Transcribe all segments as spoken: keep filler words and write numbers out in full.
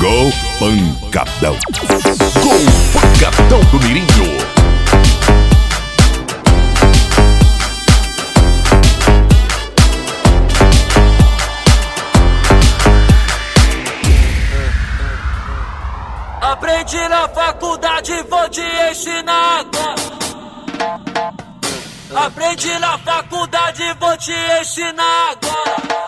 Chegou Pancadão. Com o Pancadão do Mirinho. Aprendi na faculdade, vou te ensinar agora. Aprendi na faculdade, vou te ensinar agora.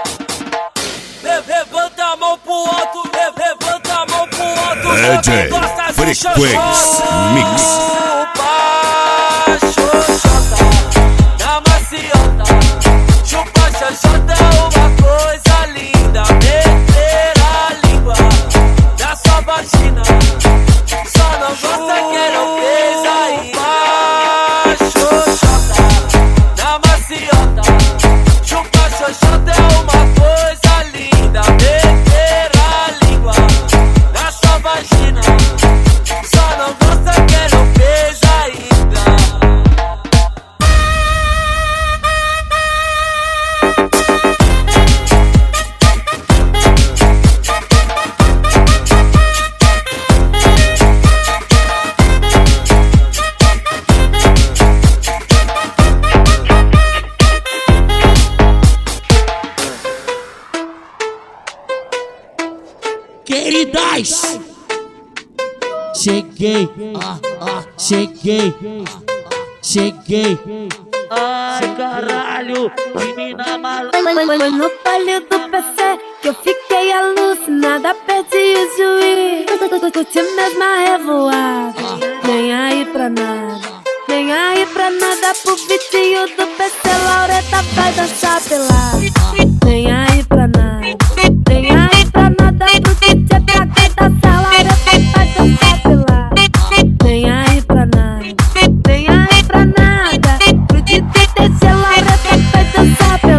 Levanta a mão pro alto, levanta a mão pro alto. D J Frequency Mix. Chupa, xoxota, na maciota. Chupa, xoxota é uma coisa linda. Meter a língua na sua vagina. Só não gosta que não fez aí. Xoxota, na maciota. Chupa, xoxota é uma coisa linda. Meter a língua na sua vagina. Só não gosta que não fez ainda. Queridas, cheguei, ah, ah, cheguei, cheguei. Ai, caralho, menina maluca. Foi no palio do P C que eu fiquei alucinada, perdi o juiz. Curti mesmo a revoada, nem aí pra nada, nem aí pra nada. Pro vitinho do P C, Laureta vai dançar pelada, nem aí